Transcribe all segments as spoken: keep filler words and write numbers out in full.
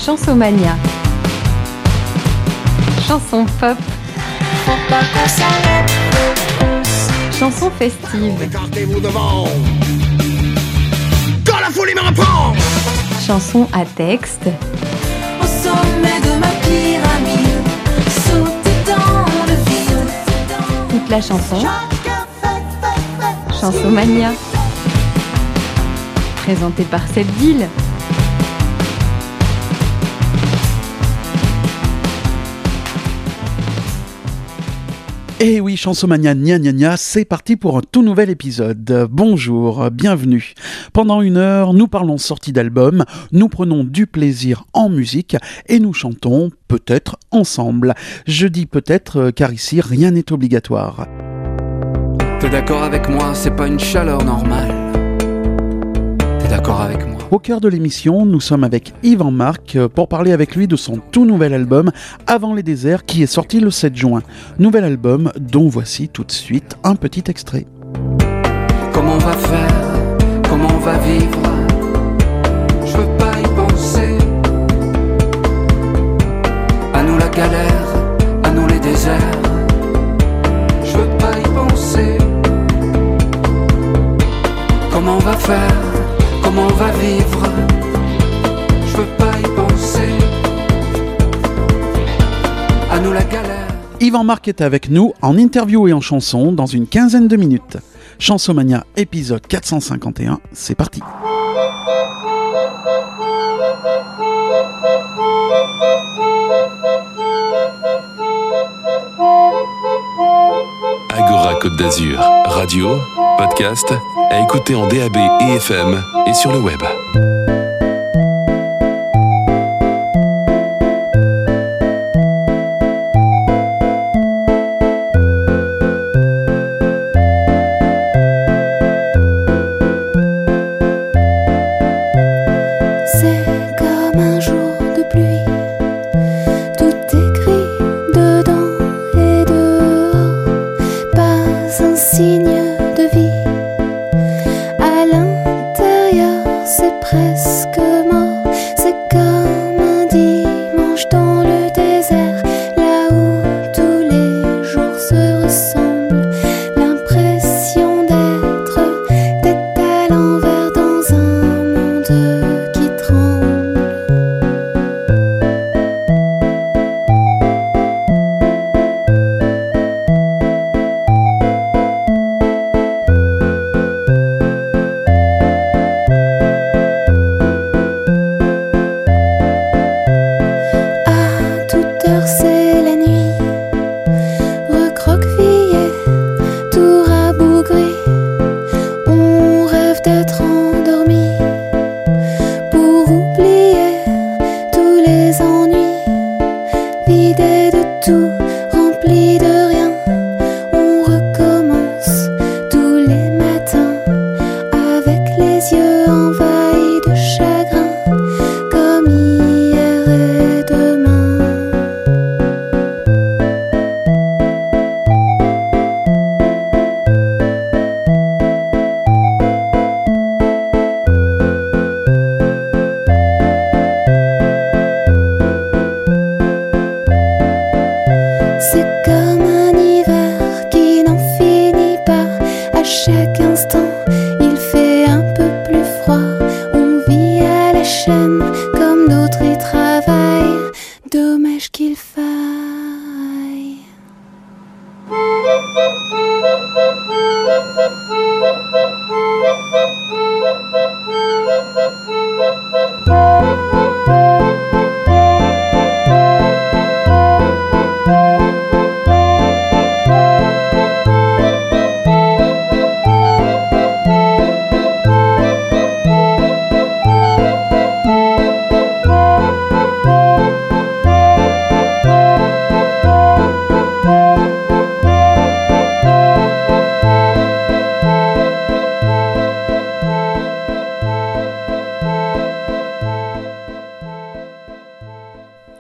Chansomania. Chanson pop. Faut pas qu'on s'arrête. Chanson festive. Écartez-vous devant. Quand la folie me reprend. Chanson à texte. Au sommet de ma pyramide, sauter dans le vide. Toute la chanson. Chansomania. Présentée par Sebdil. Et oui, Chansomania, gna gna gna, c'est parti pour un tout nouvel épisode. Bonjour, bienvenue. Pendant une heure, nous parlons sortie d'album, nous prenons du plaisir en musique et nous chantons peut-être ensemble. Je dis peut-être car ici, rien n'est obligatoire. T'es d'accord avec moi, c'est pas une chaleur normale. T'es d'accord avec moi? Au cœur de l'émission, nous sommes avec Yvan Marc pour parler avec lui de son tout nouvel album Avant les déserts qui est sorti le sept juin. Nouvel album dont voici tout de suite un petit extrait. Comment on va faire? Comment on va vivre? Je veux pas y penser. À nous la galère, à nous les déserts. Je veux pas y penser. Comment on va faire? Comment on va vivre? Je veux pas y penser. À nous la galère. Yvan Marc est avec nous en interview et en chanson dans une quinzaine de minutes. Chansomania épisode quatre cent cinquante et un, c'est parti. Agora Côte d'Azur, radio, podcast, à écouter en D A B et F M et sur le web. Signe de vie à l'intérieur, c'est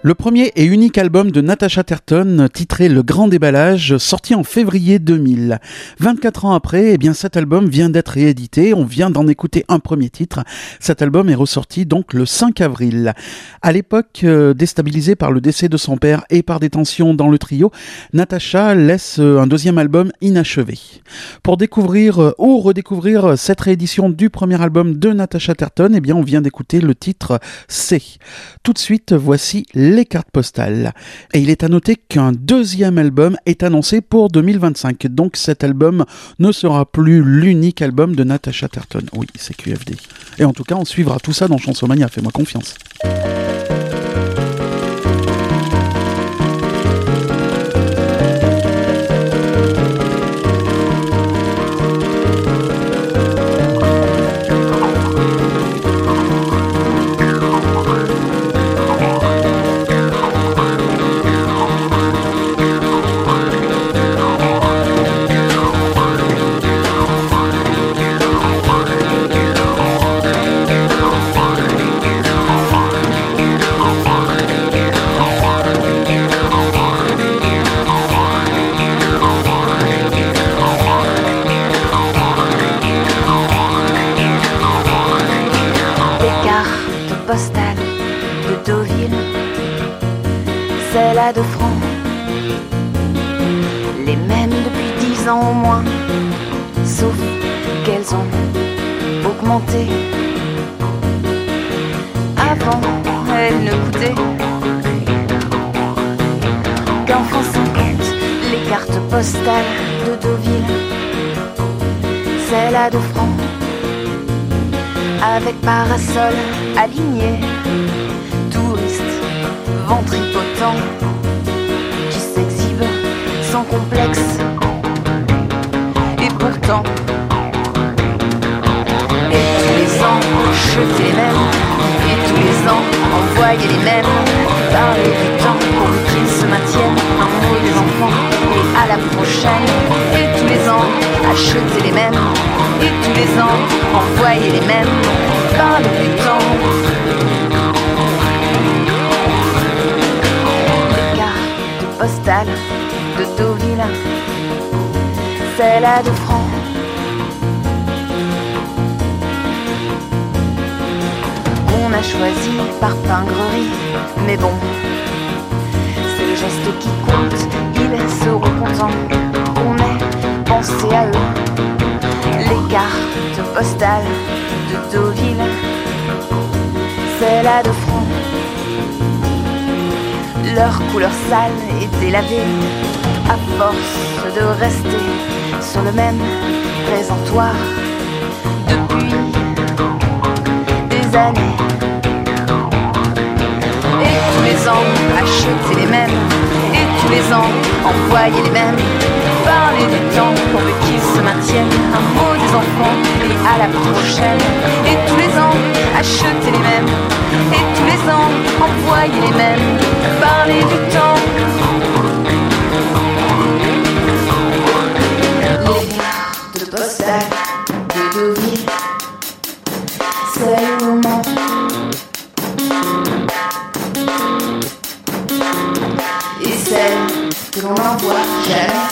Le premier et unique album de Natasha Terton, titré Le Grand Déballage, sorti en février deux mille. vingt-quatre ans après, eh bien cet album vient d'être réédité, on vient d'en écouter un premier titre. Cet album est ressorti donc le cinq avril. À l'époque, euh, déstabilisée par le décès de son père et par des tensions dans le trio, Natasha laisse euh, un deuxième album inachevé. Pour découvrir euh, ou redécouvrir cette réédition du premier album de Natasha Terton, eh bien on vient d'écouter le titre C. Tout de suite, voici les cartes postales. Et il est à noter qu'un deuxième album est annoncé pour deux mille vingt-cinq. Donc cet album ne sera plus l'unique album de Natasha Terton. Oui, c'est Q F D. Et en tout cas, on suivra tout ça dans Chansomania, fais-moi confiance. De francs, les mêmes depuis dix ans au moins, sauf qu'elles ont augmenté. Avant, elles ne coûtaient qu'un franc cinquante. Les cartes postales de Deauville, celles à deux francs, avec parasol aligné, touristes ventripotents qui s'exhibe sans complexe. Et pourtant, et tous les ans, jeter les mêmes, et tous les ans, envoyer les mêmes, parler du temps pour qu'ils se maintiennent, un mot des enfants, et à la prochaine. Et tous les ans, acheter les mêmes, et tous les ans, envoyer les mêmes, parler du temps. Postale de Deauville, celle à deux francs. On a choisi par pingrerie, mais bon, c'est le geste qui compte, ils seront contents. On ait pensé à eux. Les cartes postales de Deauville, celle à deux francs. Leur couleur sale et délavée, à force de rester sur le même présentoir depuis des années. Et tous les ans, acheter les mêmes, et tous les ans, envoyer les mêmes, parler du temps pour qu'ils se maintiennent, un mot des enfants et à la prochaine. Et tous les ans, acheter les mêmes, et tous les ans, envoyer les mêmes, parler du temps. Les cartes postales de Deauville, c'est le moment. Et celle que l'on n'envoie jamais.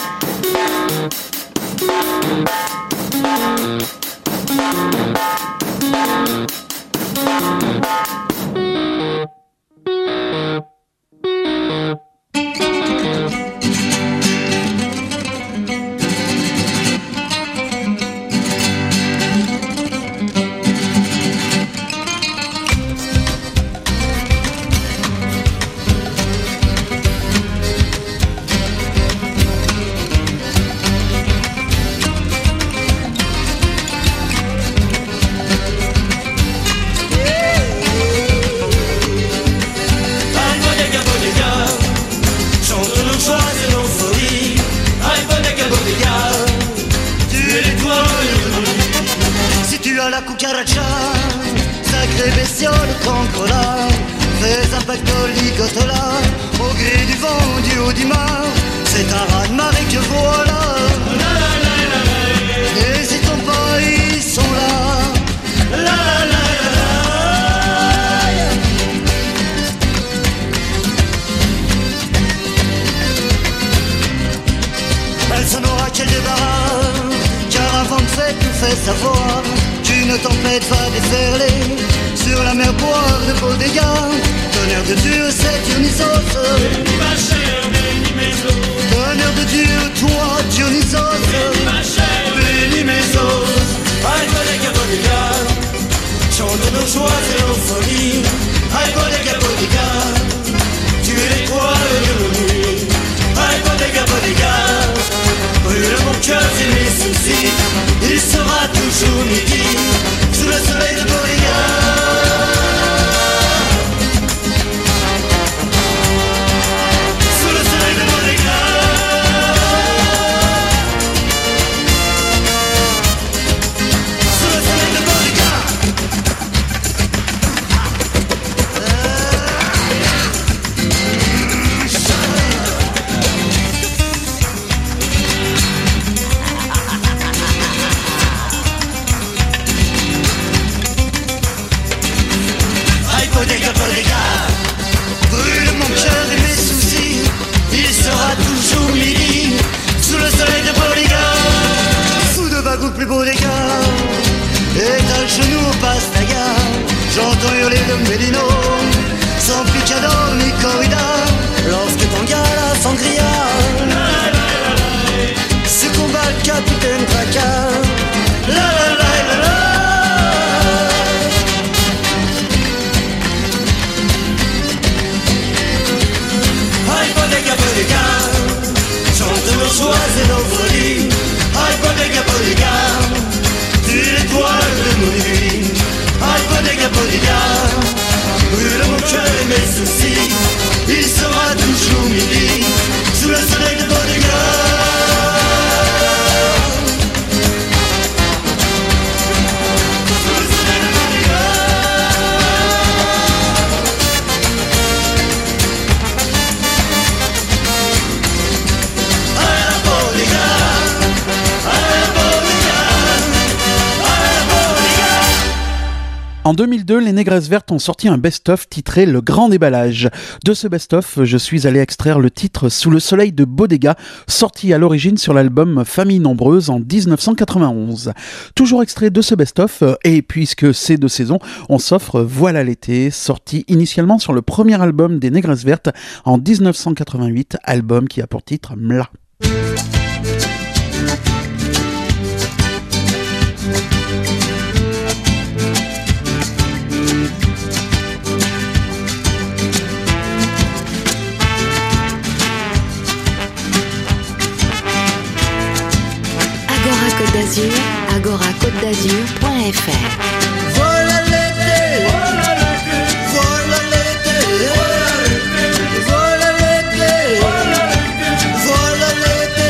la mer boire de beaux dégâts. Tonnerre de Dieu, c'est Dionysos. Bénis ma chair, bénis mes os. Tonnerre de Dieu, toi Dionysos. Bénis ma chair, bénis mes os. Aïe, bodega, bodega, chante nos joies et nos folies. Aïe, bodega, bodega, tu es l'étoile de nos nuits. Aïe, bodega, bodega, brûle mon cœur et mes soucis. Il sera toujours midi, sous le soleil de Bodega. Sous le soleil de Bodega. Sous le soleil de Bodega. Bodega, bodega, brûle mon cœur et mes soucis. Il sera toujours midi, sous le soleil de Bodega. Sous de vagues ou plus beaux dégâts. Et à genoux au pastaga. J'entends hurler le mélino. Sans picador ni corrida. Lorsque Tangala sangria se combat le capitaine Tracas. La la la la la. Bodega, bodega, chante nos joies et nos folies. Aïe, bodega, bodega, tu es l'étoile de nos nuits. Aïe, bodega, bodega, brûle mon cœur et mes soucis. Il sera toujours midi, sous le soleil de Bodega. En deux mille deux, les Négresses Vertes ont sorti un best-of titré Le Grand Déballage. De ce best-of, je suis allé extraire le titre Sous le soleil de Bodega, sorti à l'origine sur l'album Famille Nombreuse en dix-neuf cent quatre-vingt-onze. Toujours extrait de ce best-of, et puisque c'est de saison, on s'offre Voilà l'été, sorti initialement sur le premier album des Négresses Vertes en dix-neuf cent quatre-vingt-huit, album qui a pour titre Mla. Côte d'Azur, agora côte d'azur point f r. Voilà l'été, voilà l'été, voilà l'été, voilà l'été, voilà l'été.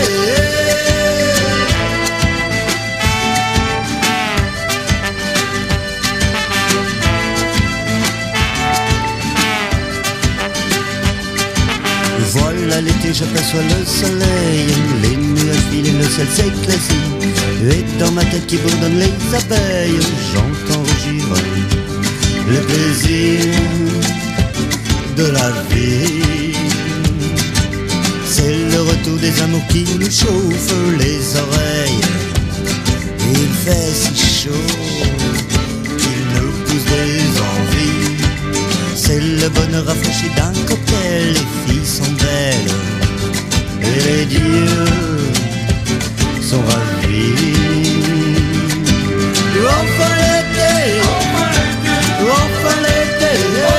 Voilà l'été, j'aperçois le soleil, les nuages filent et le ciel s'éclaircit. Et dans ma tête qui bourdonne les abeilles, j'entends rugir le plaisir de la vie. C'est le retour des amours qui nous chauffent les oreilles. Il fait si chaud qu'il nous pousse des envies. C'est le bonheur rafraîchi d'un cocktail. Les filles sont belles et les dieux sont ravis. Enfin l'été, enfin l'été, enfin l'été,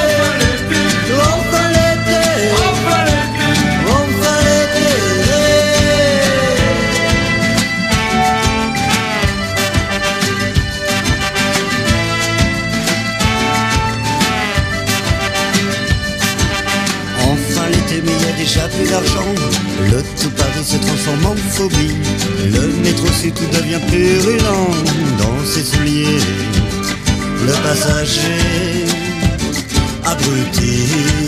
enfin l'été, enfin l'été. Enfin l'été, mais il y a déjà plus d'argent. Le tout Paris se transforme en phobie. Le métro sud tout devient purulent dans ses souliers. Le passager abruti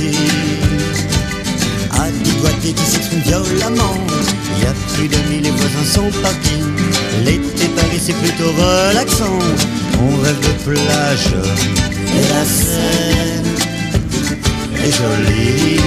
a dégoûté qui s'exprime violemment. Il y a plus de mille, les voisins sont partis. L'été Paris c'est plutôt relaxant. On rêve de plage et la Seine est jolie.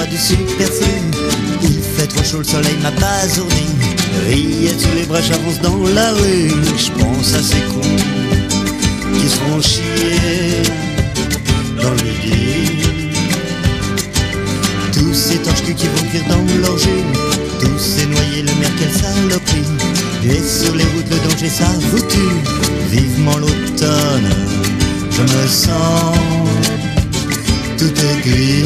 du Super C. Il fait trop chaud, le soleil m'a basourdi. Rillettes sous les bras, j'avance dans la rue. Je pense à ces cons qui se font chier dans le midi. Tous ces torches-culs qui vont cuire dans leur jus. Tous ces noyés, le maire, quelle saloperie. Et sur les routes, le danger, ça vous tue. Vivement l'automne, je me sens tout aigri.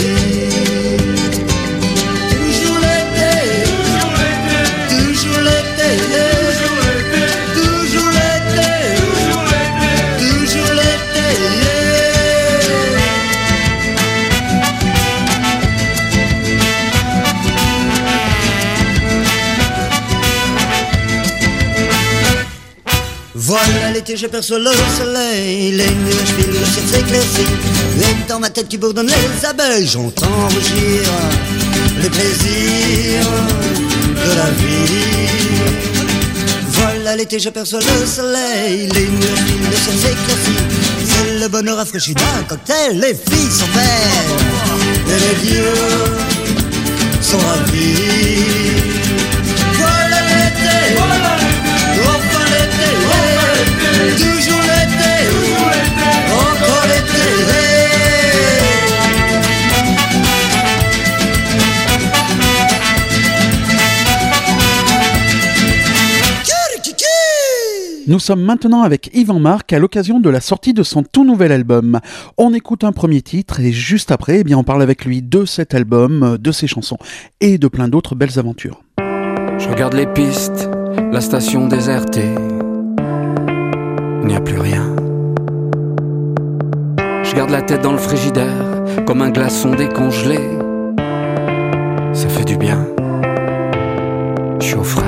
Toujours l'été, toujours l'été, toujours l'été, toujours l'été, toujours l'été, toujours l'été, voilà l'été, j'aperçois le soleil, les nuages filent, le ciel s'éclaircit. Et dans ma tête qui bourdonne les abeilles, j'entends rugir les plaisirs de la vie. Voilà l'été, j'aperçois le soleil, les nuages filent, le ciel s'éclaircit. C'est le bonheur rafraîchi d'un cocktail, les filles sont belles et les vieux sont ravis. Voilà l'été, voilà l'été, enfin l'été, ouais. Toujours l'été, toujours l'été, encore l'été, ouais. Nous sommes maintenant avec Yvan Marc à l'occasion de la sortie de son tout nouvel album. On écoute un premier titre et juste après, eh bien, on parle avec lui de cet album, de ses chansons et de plein d'autres belles aventures. Je regarde les pistes, la station désertée. Il n'y a plus rien. Je garde la tête dans le frigidaire, comme un glaçon décongelé. Ça fait du bien. Je suis au frais.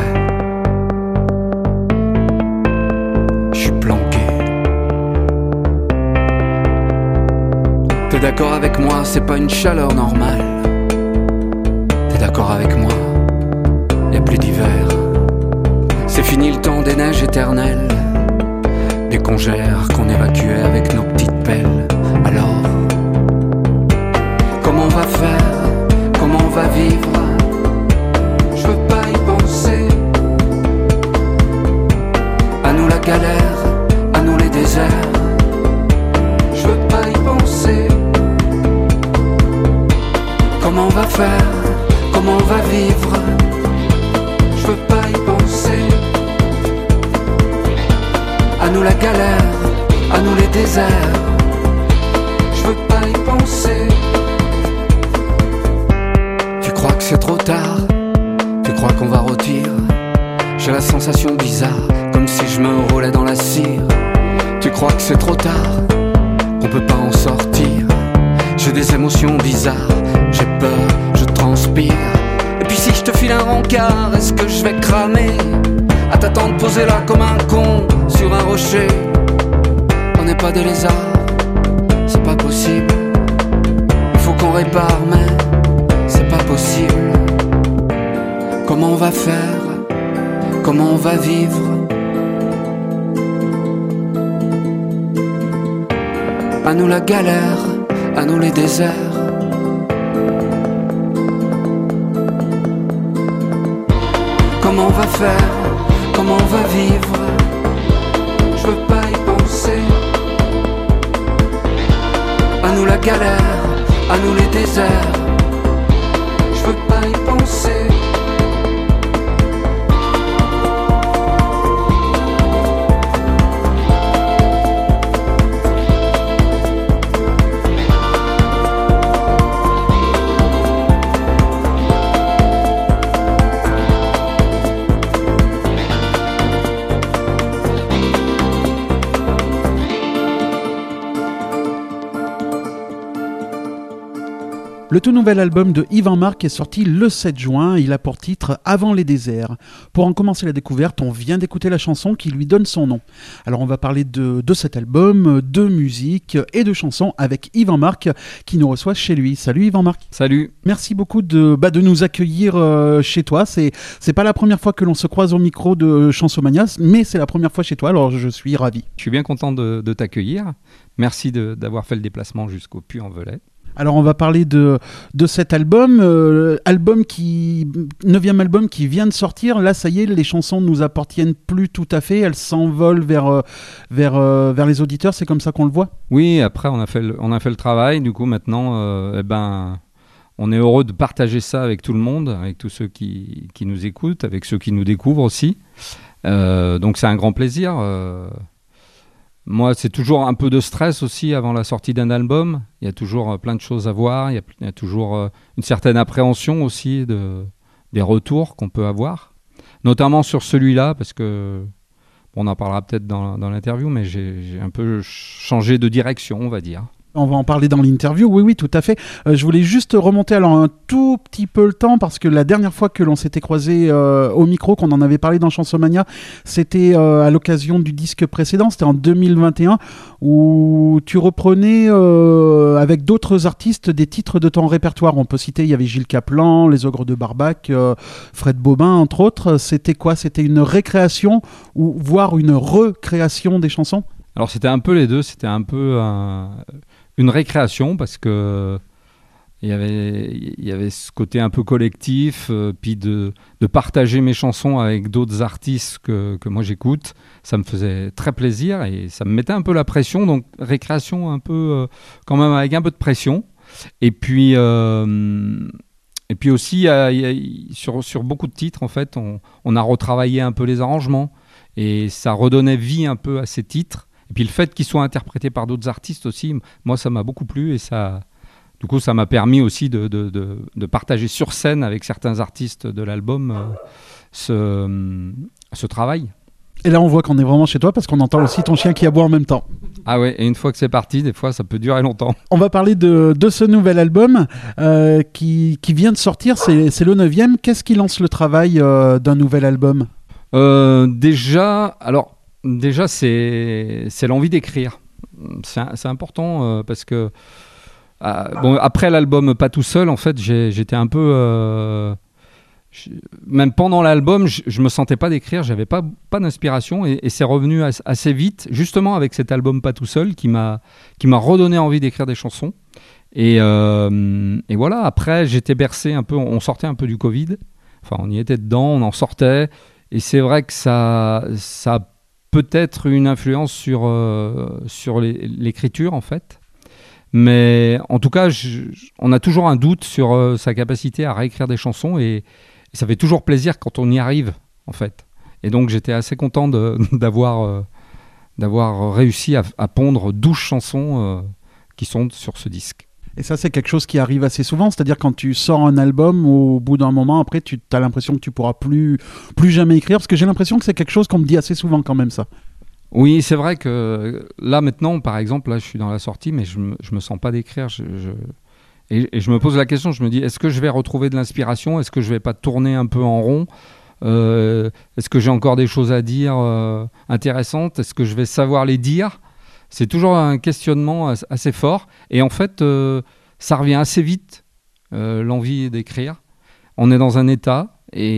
Je suis planqué. T'es d'accord avec moi, c'est pas une chaleur normale. T'es d'accord avec moi, y a plus d'hiver. C'est fini le temps des neiges éternelles, des congères qu'on évacuait avec nos petites pelles. Alors, comment on va faire? Comment on va vivre? Je veux pas y penser. À nous la galère, à nous les déserts. Je veux pas y penser. Comment on va faire? Comment on va vivre? Je veux pas y penser. À nous la galère, à nous les déserts. Je veux pas y penser. Tu crois que c'est trop tard? Tu crois qu'on va rôtir? J'ai la sensation bizarre, comme si je me roulais dans la cire. Tu crois que c'est trop tard? Qu'on peut pas en sortir? J'ai des émotions bizarres, j'ai peur, je transpire. Et puis si je te file un rencard, est-ce que je vais cramer? À t'attendre posé là comme un con sur un rocher. On n'est pas des lézards, c'est pas possible. Il faut qu'on répare mais c'est pas possible. Comment on va faire? Comment on va vivre? À nous la galère, à nous les déserts. Comment on va faire? Comment on va vivre? Je veux pas y penser. À nous la galère, à nous les déserts. Je veux pas y penser. Le tout nouvel album de Yvan Marc est sorti le sept juin, il a pour titre « Avant les déserts ». Pour en commencer la découverte, on vient d'écouter la chanson qui lui donne son nom. Alors on va parler de, de cet album, de musique et de chansons avec Yvan Marc qui nous reçoit chez lui. Salut Yvan Marc. Salut. Merci beaucoup de, bah, de nous accueillir euh, chez toi. C'est, c'est pas la première fois que l'on se croise au micro de Chansomania, mais c'est la première fois chez toi, alors je suis ravi. Je suis bien content de, de t'accueillir. Merci de, d'avoir fait le déplacement jusqu'au Puy-en-Velay. Alors on va parler de, de cet album, euh, album qui, neuvième album qui vient de sortir. Là ça y est, les chansons ne nous appartiennent plus tout à fait, elles s'envolent vers, euh, vers, euh, vers les auditeurs, c'est comme ça qu'on le voit? Oui, après on a fait le, on a fait le travail, du coup maintenant euh, eh ben, on est heureux de partager ça avec tout le monde, avec tous ceux qui, qui nous écoutent, avec ceux qui nous découvrent aussi. Euh, donc c'est un grand plaisir. Euh, Moi, c'est toujours un peu de stress aussi avant la sortie d'un album. Il y a toujours euh, plein de choses à voir. Il y a, il y a toujours euh, une certaine appréhension aussi de, des retours qu'on peut avoir. Notamment sur celui-là, parce que, bon, on en parlera peut-être dans, dans l'interview, mais j'ai, j'ai un peu changé de direction, on va dire. On va en parler dans l'interview, oui, oui, tout à fait. Euh, je voulais juste remonter alors un tout petit peu le temps, parce que la dernière fois que l'on s'était croisé euh, au micro, qu'on en avait parlé dans Chansomania, c'était euh, à l'occasion du disque précédent, c'était en deux mille vingt et un, où tu reprenais euh, avec d'autres artistes des titres de ton répertoire. On peut citer, il y avait Gilles Caplan, Les Ogres de Barbac, euh, Fred Bobin, entre autres. C'était quoi? C'était une récréation, ou voire une recréation des chansons? Alors c'était un peu les deux, c'était un peu un... une récréation parce que il y avait il y avait ce côté un peu collectif, euh, puis de de partager mes chansons avec d'autres artistes que que moi j'écoute, ça me faisait très plaisir et ça me mettait un peu la pression, donc récréation un peu euh, quand même avec un peu de pression. Et puis euh, et puis aussi y a, y a, sur sur beaucoup de titres en fait, on on a retravaillé un peu les arrangements et ça redonnait vie un peu à ces titres. Et puis le fait qu'ils soient interprétés par d'autres artistes aussi, moi ça m'a beaucoup plu et ça, du coup ça m'a permis aussi de, de, de, de partager sur scène avec certains artistes de l'album euh, ce, ce travail. Et là on voit qu'on est vraiment chez toi parce qu'on entend aussi ton chien qui aboie en même temps. Ah ouais, et une fois que c'est parti, des fois ça peut durer longtemps. On va parler de, de ce nouvel album euh, qui, qui vient de sortir, c'est, c'est le neuvième. Qu'est-ce qui lance le travail euh, d'un nouvel album? euh, Déjà, alors... Déjà, c'est, c'est l'envie d'écrire. C'est, c'est important euh, parce que euh, bon, après l'album Pas tout seul, en fait, j'ai, j'étais un peu... Euh, même pendant l'album, je, je me sentais pas d'écrire, j'avais pas, pas d'inspiration et, et c'est revenu as, assez vite, justement avec cet album Pas tout seul qui m'a, qui m'a redonné envie d'écrire des chansons. Et, euh, et voilà, après, j'étais bercé un peu, on sortait un peu du Covid, enfin on y était dedans, on en sortait et c'est vrai que ça... ça a peut-être une influence sur, euh, sur les, l'écriture en fait, mais en tout cas je, on a toujours un doute sur euh, sa capacité à réécrire des chansons et, et ça fait toujours plaisir quand on y arrive en fait, et donc j'étais assez content de, d'avoir, euh, d'avoir réussi à, à pondre douze chansons euh, qui sont sur ce disque. Et ça, c'est quelque chose qui arrive assez souvent, c'est-à-dire quand tu sors un album, au bout d'un moment, après, tu as l'impression que tu pourras plus, plus jamais écrire, parce que j'ai l'impression que c'est quelque chose qu'on me dit assez souvent quand même, ça. Oui, c'est vrai que là, maintenant, par exemple, là, je suis dans la sortie, mais je me, je me sens pas d'écrire. Je, je... Et, et je me pose la question, je me dis, est-ce que je vais retrouver de l'inspiration? Est-ce que je vais pas tourner un peu en rond? euh, Est-ce que j'ai encore des choses à dire euh, intéressantes? Est-ce que je vais savoir les dire? C'est toujours un questionnement assez fort. Et en fait, euh, ça revient assez vite, euh, l'envie d'écrire. On est dans un état,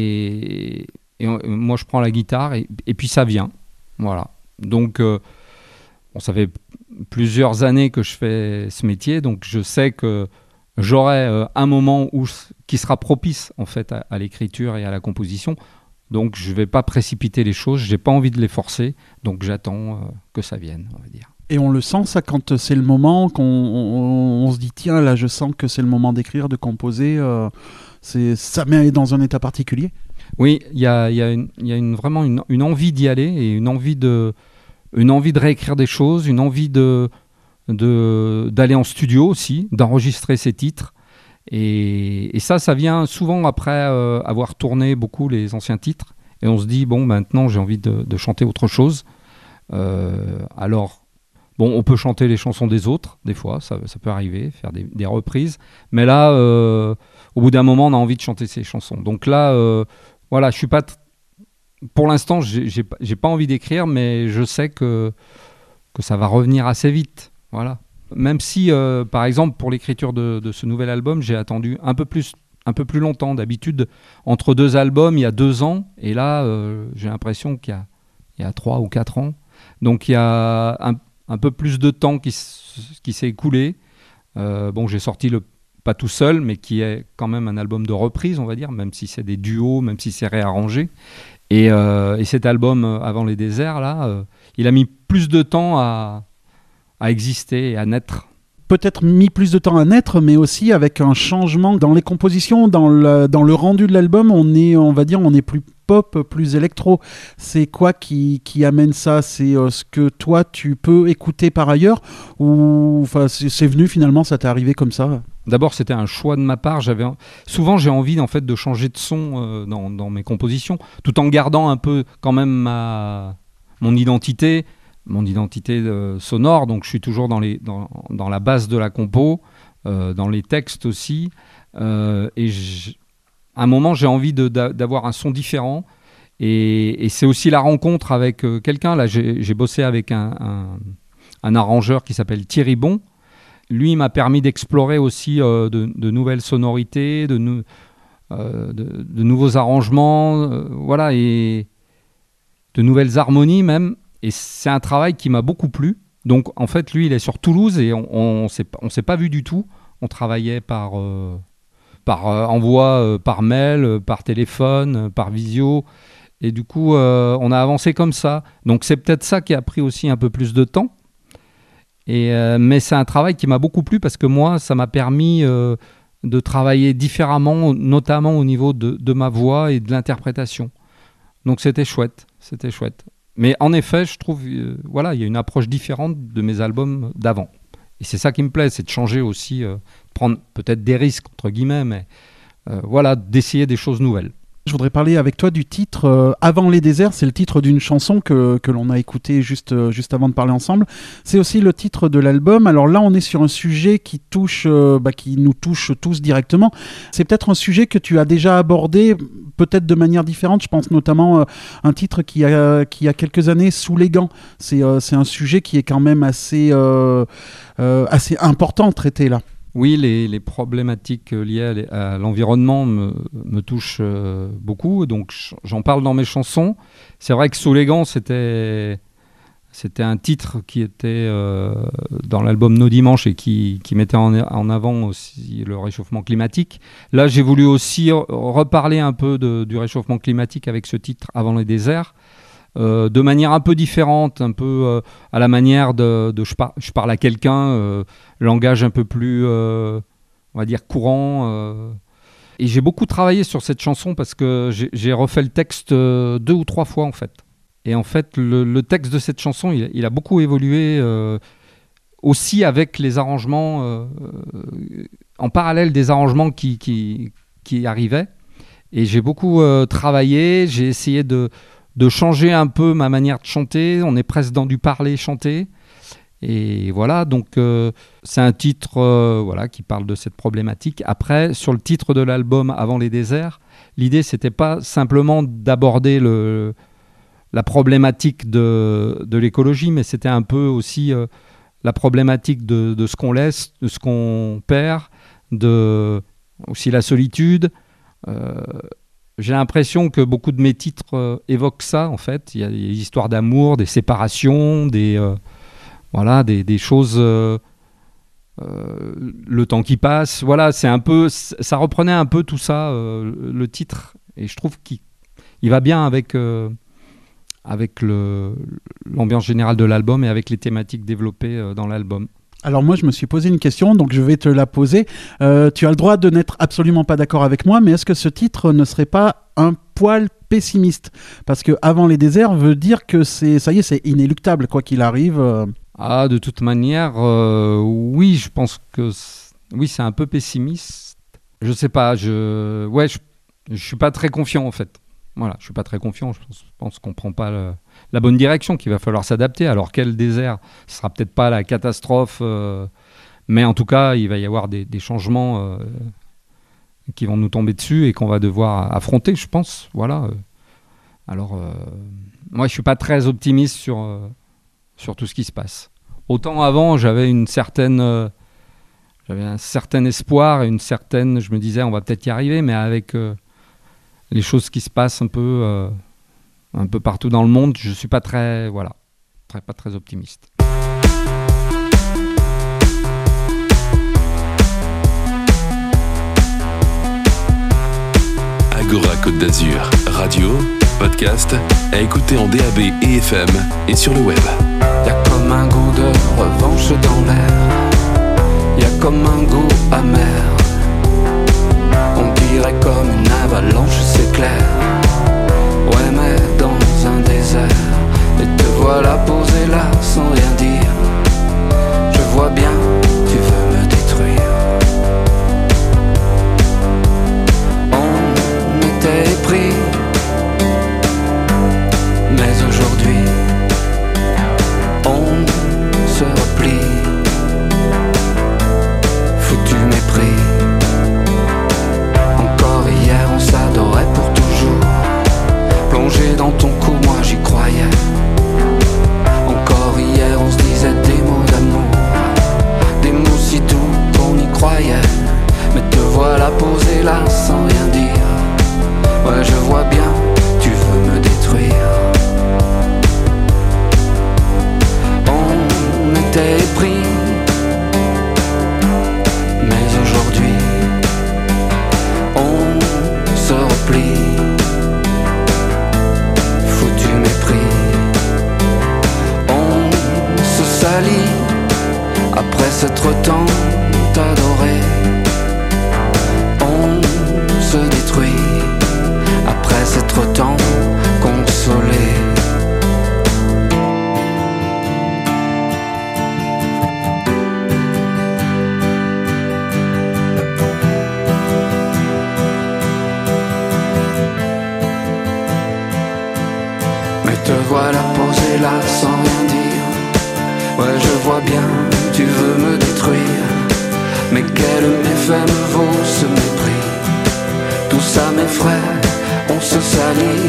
et, et on, moi, je prends la guitare, et, et puis ça vient. Voilà. Donc, euh, bon, ça fait plusieurs années que je fais ce métier, donc je sais que j'aurai euh, un moment où, qui sera propice, en fait, à, à l'écriture et à la composition. Donc, je ne vais pas précipiter les choses, je n'ai pas envie de les forcer, donc j'attends euh, que ça vienne, on va dire. Et on le sent, ça, quand c'est le moment, qu'on on, on se dit, tiens, là, je sens que c'est le moment d'écrire, de composer, euh, c'est, ça met dans un état particulier? Oui, il y a, y a, une, y a une, vraiment une, une envie d'y aller, et une envie de, une envie de réécrire des choses, une envie de, de, d'aller en studio aussi, d'enregistrer ses titres. Et, et ça, ça vient souvent après euh, avoir tourné beaucoup les anciens titres, et on se dit, bon, maintenant, j'ai envie de, de chanter autre chose. Euh, alors... Bon, on peut chanter les chansons des autres, des fois, ça, ça peut arriver, faire des, des reprises. Mais là, euh, au bout d'un moment, on a envie de chanter ses chansons. Donc là, euh, voilà, je suis pas... T- pour l'instant, j'ai, j'ai, j'ai pas envie d'écrire, mais je sais que, que ça va revenir assez vite. Voilà. Même si, euh, par exemple, pour l'écriture de, de ce nouvel album, j'ai attendu un peu plus, un peu plus longtemps. D'habitude, entre deux albums, il y a deux ans. Et là, euh, j'ai l'impression qu'il y a, il y a trois ou quatre ans. Donc il y a un un peu plus de temps qui, s- qui s'est écoulé. Euh, bon, j'ai sorti le Pas tout seul, mais qui est quand même un album de reprise, on va dire, même si c'est des duos, même si c'est réarrangé. Et, euh, et cet album, Avant les déserts, là, euh, il a mis plus de temps à, à exister et à naître. Peut-être mis plus de temps à naître, mais aussi avec un changement dans les compositions, dans le, dans le rendu de l'album, on est, on va dire, on est plus pop, plus électro. C'est quoi qui, qui amène ça? C'est euh, ce que toi, tu peux écouter par ailleurs? Ou enfin, c'est, c'est venu finalement, ça t'est arrivé comme ça? D'abord, c'était un choix de ma part. J'avais souvent j'ai envie en fait de changer de son euh, dans, dans mes compositions, tout en gardant un peu quand même ma mon identité, mon identité euh, sonore. Donc, je suis toujours dans les dans, dans la base de la compo, euh, dans les textes aussi. Euh, et j'... à un moment, j'ai envie de, d'avoir un son différent. Et, et c'est aussi la rencontre avec euh, quelqu'un. Là, j'ai, j'ai bossé avec un, un, un arrangeur qui s'appelle Thierry Bon. Lui, il m'a permis d'explorer aussi euh, de, de nouvelles sonorités, de, nou- euh, de, de nouveaux arrangements, euh, voilà, et de nouvelles harmonies même. Et c'est un travail qui m'a beaucoup plu. Donc, en fait, lui, il est sur Toulouse et on on s'est, on s'est pas vu du tout. On travaillait par, euh, par euh, envoi, euh, par mail, euh, par téléphone, euh, par visio. Et du coup, euh, on a avancé comme ça. Donc, c'est peut-être ça qui a pris aussi un peu plus de temps. Et, euh, mais c'est un travail qui m'a beaucoup plu parce que moi, ça m'a permis euh, de travailler différemment, notamment au niveau de, de ma voix et de l'interprétation. Donc c'était chouette, c'était chouette. Mais en effet, je trouve, euh, voilà, il y a une approche différente de mes albums d'avant. Et c'est ça qui me plaît, c'est de changer aussi, euh, prendre peut-être des risques, entre guillemets, mais euh, voilà, d'essayer des choses nouvelles. Je voudrais parler avec toi du titre euh, Avant les déserts. C'est le titre d'une chanson que, que l'on a écoutée juste, euh, juste avant de parler ensemble. C'est aussi le titre de l'album. Alors là, on est sur un sujet qui, touche, euh, bah, qui nous touche tous directement. C'est peut-être un sujet que tu as déjà abordé, peut-être de manière différente. Je pense notamment à euh, un titre qui a, qui a quelques années, Sous les gants. C'est, euh, c'est un sujet qui est quand même assez, euh, euh, assez important à traiter là. Oui, les, les problématiques liées à, à l'environnement me, me touchent euh, beaucoup, donc j'en parle dans mes chansons. C'est vrai que Sous les gants, c'était, c'était un titre qui était euh, dans l'album Nos Dimanches et qui, qui mettait en, en avant aussi le réchauffement climatique. Là, j'ai voulu aussi reparler un peu de, du réchauffement climatique avec ce titre Avant les déserts. Euh, de manière un peu différente, un peu euh, à la manière de, de je, par, je parle à quelqu'un, euh, langage un peu plus, euh, on va dire, courant. Euh. Et j'ai beaucoup travaillé sur cette chanson parce que j'ai, j'ai refait le texte euh, deux ou trois fois en fait. Et en fait, le, le texte de cette chanson, il, il a beaucoup évolué euh, aussi avec les arrangements, euh, en parallèle des arrangements qui, qui, qui arrivaient. Et j'ai beaucoup euh, travaillé, j'ai essayé de de changer un peu ma manière de chanter. On est presque dans du parler chanté. Et voilà, donc euh, c'est un titre euh, voilà, qui parle de cette problématique. Après, sur le titre de l'album Avant les déserts, l'idée, c'était pas simplement d'aborder le, la problématique de, de l'écologie, mais c'était un peu aussi euh, la problématique de, de ce qu'on laisse, de ce qu'on perd, de, aussi la solitude. Euh, J'ai l'impression que beaucoup de mes titres euh, évoquent ça, en fait. Il y a des histoires d'amour, des séparations, des, euh, voilà, des, des choses... Euh, euh, le temps qui passe. Voilà, c'est un peu... Ça reprenait un peu tout ça, euh, le titre. Et je trouve qu'il il va bien avec, euh, avec le, l'ambiance générale de l'album et avec les thématiques développées euh, dans l'album. Alors moi, je me suis posé une question, donc je vais te la poser. Euh, tu as le droit de n'être absolument pas d'accord avec moi, mais est-ce que ce titre ne serait pas un poil pessimiste? Parce que Avant les déserts veut dire que c'est, ça y est, c'est inéluctable, quoi qu'il arrive. Euh... Ah, de toute manière, euh, oui, je pense que c'est... oui, c'est un peu pessimiste. Je sais pas, je, ouais, je, je suis pas très confiant en fait. Voilà, je suis pas très confiant. Je pense, je pense qu'on prend pas le, la bonne direction, qu'il va falloir s'adapter. Alors quel désert, ce sera peut-être pas la catastrophe, euh, mais en tout cas, il va y avoir des, des changements euh, qui vont nous tomber dessus et qu'on va devoir affronter, je pense. Voilà. Alors, euh, moi, je suis pas très optimiste sur euh, sur tout ce qui se passe. Autant avant, j'avais une certaine, euh, j'avais un certain espoir et une certaine, je me disais, on va peut-être y arriver, mais avec euh, les choses qui se passent un peu, euh, un peu partout dans le monde, je suis pas très, voilà, très, pas très optimiste. Côte d'Azur. Radio, podcast, à écouter en D A B et F M et sur le web. Y'a comme un goût de revanche dans l'air, y'a comme un goût amer. On dirait comme une avalanche, c'est clair. Ouais, mais dans un désert. Et te voilà posé là sans rien dire. Je vois bien, tu veux me détruire. On était épris, mais aujourd'hui on se replie. Foutu mépris. Encore hier on s'adorait pour toujours. Plongé dans ton cou, moi j'y croyais. Encore hier on se disait des mots d'amour, des mots si doux qu'on y croyait. Mais te voilà posé là sans rien dire. Ouais, je vois bien, tu veux me détruire. On était épris, mais aujourd'hui on se replie. Foutu mépris. On se salit après s'être tant adoré. On se détruit après s'être tant consolé. Mais te voilà posé là sans rien dire. Ouais, je vois bien, tu veux me détruire. Mais quel méfait me vaut ce mépris. Tout ça m'effraie, on se salit.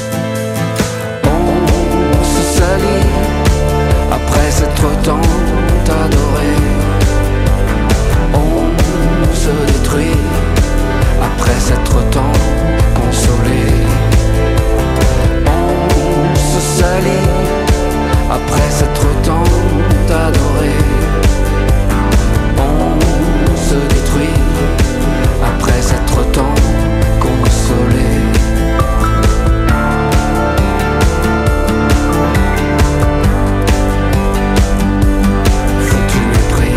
On se salit après s'être tant adoré. On se détruit après s'être tant consolé. On se salit après s'être tant adoré. On se détruit après s'être tant consolé. Foutu mépris.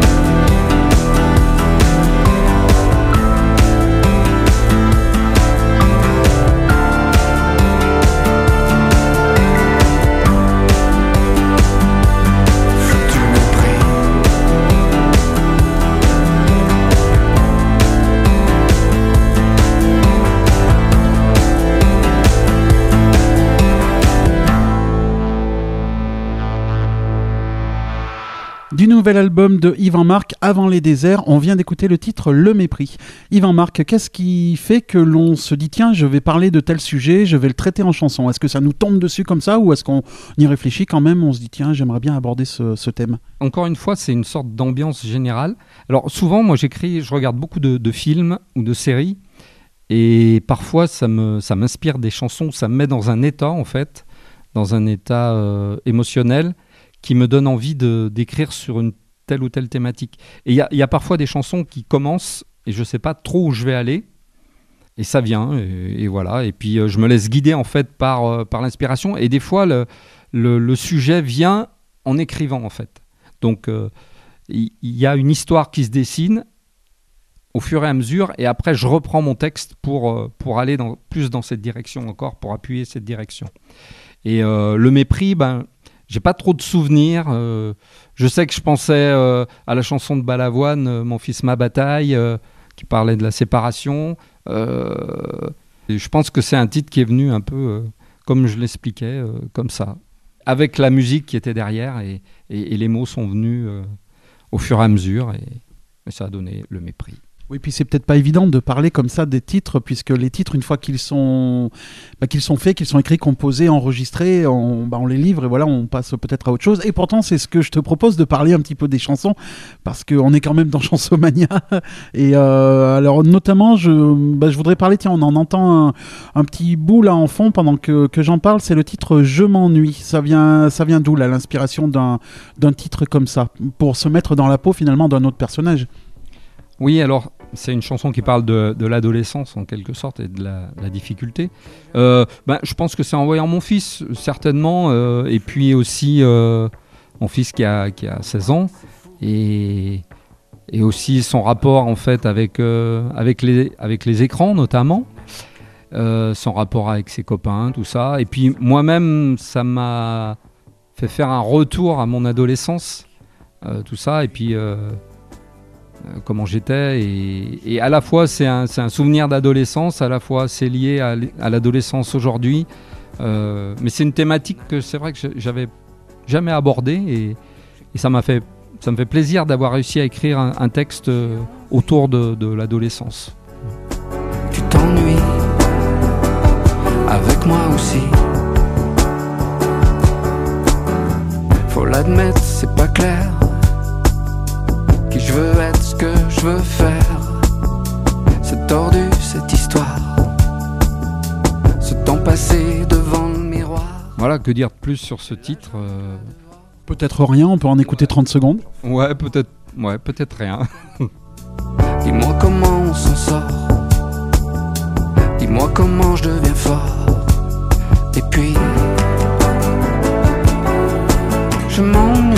Du nouvel album de Yvan Marc, Avant les déserts, on vient d'écouter le titre Le Mépris. Yvan Marc, qu'est-ce qui fait que l'on se dit tiens, je vais parler de tel sujet, je vais le traiter en chanson? Est-ce que ça nous tombe dessus comme ça ou est-ce qu'on y réfléchit quand même, on se dit tiens, j'aimerais bien aborder ce, ce thème? Encore une fois, c'est une sorte d'ambiance générale. Alors souvent, moi j'écris, je regarde beaucoup de, de films ou de séries et parfois ça, me, ça m'inspire des chansons, ça me met dans un état en fait, dans un état euh, émotionnel qui me donne envie de, d'écrire sur une telle ou telle thématique. Et il y, y a parfois des chansons qui commencent et je ne sais pas trop où je vais aller. Et ça vient, et, et voilà. Et puis euh, je me laisse guider en fait par, euh, par l'inspiration. Et des fois, le, le, le sujet vient en écrivant en fait. Donc il euh, y, y a une histoire qui se dessine au fur et à mesure. Et après, je reprends mon texte pour, euh, pour aller dans, plus dans cette direction encore, pour appuyer cette direction. Et euh, le mépris, ben... j'ai pas trop de souvenirs. Euh, je sais que je pensais euh, à la chanson de Balavoine, euh, Mon fils, ma bataille, euh, qui parlait de la séparation. Euh, et je pense que c'est un titre qui est venu un peu, euh, comme je l'expliquais, euh, comme ça. Avec la musique qui était derrière, et, et, et les mots sont venus euh, au fur et à mesure, et, et ça a donné Le Mépris. Oui, puis c'est peut-être pas évident de parler comme ça des titres, puisque les titres, une fois qu'ils sont, bah, qu'ils sont faits, qu'ils sont écrits, composés, enregistrés, on, bah, on les livre et voilà, on passe peut-être à autre chose. Et pourtant, c'est ce que je te propose, de parler un petit peu des chansons, parce qu'on est quand même dans Chansomania. Et euh, alors, notamment, je, bah, je voudrais parler, tiens, on en entend un, un petit bout là en fond pendant que, que j'en parle, c'est le titre Je m'ennuie. Ça vient, ça vient d'où là, l'inspiration d'un, d'un titre comme ça, pour se mettre dans la peau finalement d'un autre personnage? Oui, alors c'est une chanson qui parle de, de l'adolescence en quelque sorte et de la, la difficulté. Euh, ben, je pense que c'est en voyant mon fils, certainement, euh, et puis aussi euh, mon fils qui a, qui a seize ans, et, et aussi son rapport en fait avec, euh, avec, les, avec les écrans notamment, euh, son rapport avec ses copains, tout ça. Et puis moi-même, ça m'a fait faire un retour à mon adolescence, euh, tout ça, et puis... Euh, comment j'étais et, et à la fois c'est un, c'est un souvenir d'adolescence, à la fois c'est lié à, à l'adolescence aujourd'hui, euh, mais c'est une thématique que c'est vrai que j'avais jamais abordée et, et ça m'a fait, ça me fait plaisir d'avoir réussi à écrire un, un texte autour de, de l'adolescence. Tu t'ennuies avec moi aussi, faut l'admettre, c'est pas clair. Qui je veux être, ce que je veux faire. C'est tordu cette histoire. Ce temps passé devant le miroir. Voilà, que dire de plus sur ce titre euh... Peut-être rien, on peut en écouter trente secondes. Ouais, peut-être, ouais, peut-être rien. Dis-moi comment on s'en sort. Dis-moi comment je deviens fort. Et puis, je m'ennuie.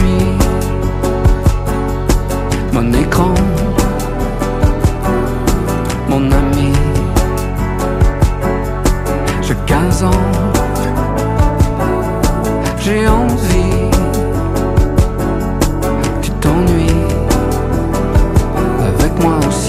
Mon écran, mon ami. J'ai quinze ans, j'ai envie. Tu t'ennuies avec moi aussi.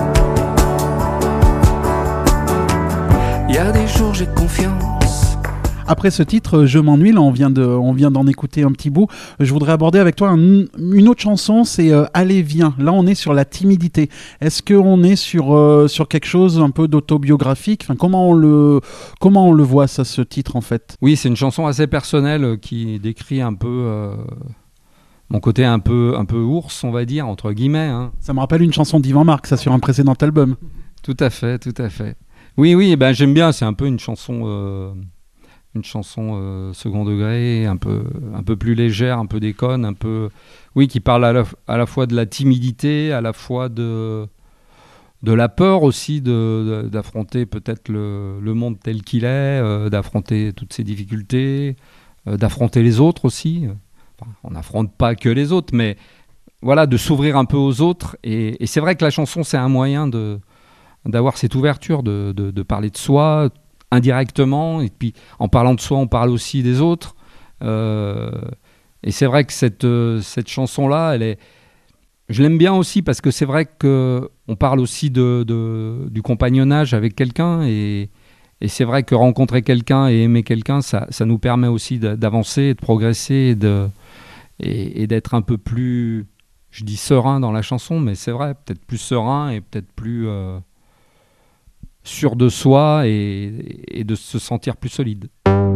Il y a des jours j'ai confiance. Après ce titre, Je m'ennuie, là on vient, de, on vient d'en écouter un petit bout. Je voudrais aborder avec toi un, une autre chanson, c'est euh, Allez viens. Là on est sur la timidité. Est-ce qu'on est sur, euh, sur quelque chose un peu d'autobiographique, enfin, comment, on le, comment on le voit ça, ce titre en fait? Oui, c'est une chanson assez personnelle qui décrit un peu euh, mon côté un peu, un peu ours, on va dire, entre guillemets. Hein. Ça me rappelle une chanson d'Yvan Marc, ça, sur un précédent album. Tout à fait, tout à fait. Oui, oui, ben, j'aime bien, c'est un peu une chanson... Euh, une chanson euh, second degré, un peu, un peu plus légère, un peu déconne, un peu, oui, qui parle à la, à la fois de la timidité, à la fois de, de la peur aussi de, de, d'affronter peut-être le, le monde tel qu'il est, euh, d'affronter toutes ces difficultés, euh, d'affronter les autres aussi. Enfin, on n'affronte pas que les autres, mais voilà, de s'ouvrir un peu aux autres. Et, et c'est vrai que la chanson, c'est un moyen de, d'avoir cette ouverture, de, de, de parler de soi, indirectement, et puis en parlant de soi, on parle aussi des autres. Euh, et c'est vrai que cette, euh, cette chanson-là, elle est, je l'aime bien aussi parce que c'est vrai qu'on parle aussi de, de, du compagnonnage avec quelqu'un, et, et c'est vrai que rencontrer quelqu'un et aimer quelqu'un, ça, ça nous permet aussi de, d'avancer, de progresser, et, de, et, et d'être un peu plus, je dis serein dans la chanson, mais c'est vrai, peut-être plus serein et peut-être plus... Euh, sûr de soi et, et de se sentir plus solide.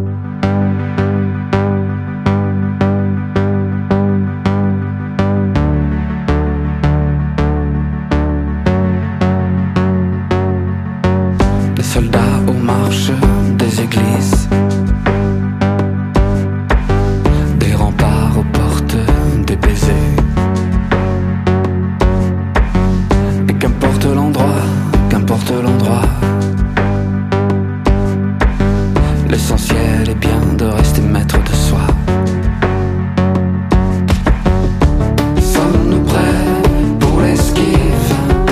Des soldats aux marches des églises, des remparts aux portes des baisers. Et qu'importe l'endroit, qu'importe l'endroit, l'essentiel est bien de rester maître de soi. Sommes-nous prêts pour l'esquive?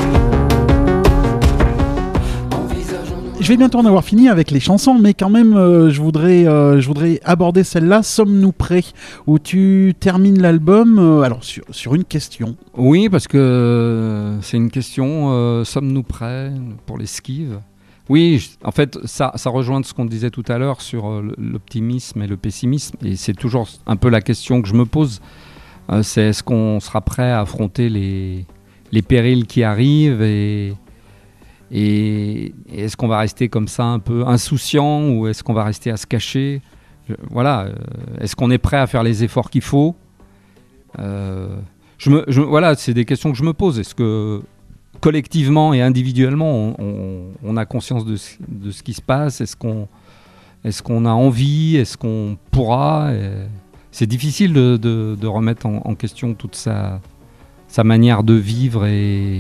Je vais bientôt en avoir fini avec les chansons, mais quand même, euh, je, voudrais, euh, je voudrais aborder celle-là, Sommes-nous prêts, où tu termines l'album euh, alors sur, sur une question. Oui, parce que c'est une question, euh, sommes-nous prêts pour l'esquive? Oui, je, en fait, ça, ça rejoint ce qu'on disait tout à l'heure sur euh, l'optimisme et le pessimisme, et c'est toujours un peu la question que je me pose, euh, c'est est-ce qu'on sera prêt à affronter les, les périls qui arrivent, et... Et est-ce qu'on va rester comme ça un peu insouciant, ou est-ce qu'on va rester à se cacher? Je, Voilà, euh, est-ce qu'on est prêt à faire les efforts qu'il faut? euh, je me, je, Voilà, c'est des questions que je me pose. Est-ce que collectivement et individuellement, on, on, on a conscience de ce, de ce qui se passe? Est-ce qu'on, est-ce qu'on a envie? Est-ce qu'on pourra? Et c'est difficile de, de, de remettre en, en question toute sa, sa manière de vivre et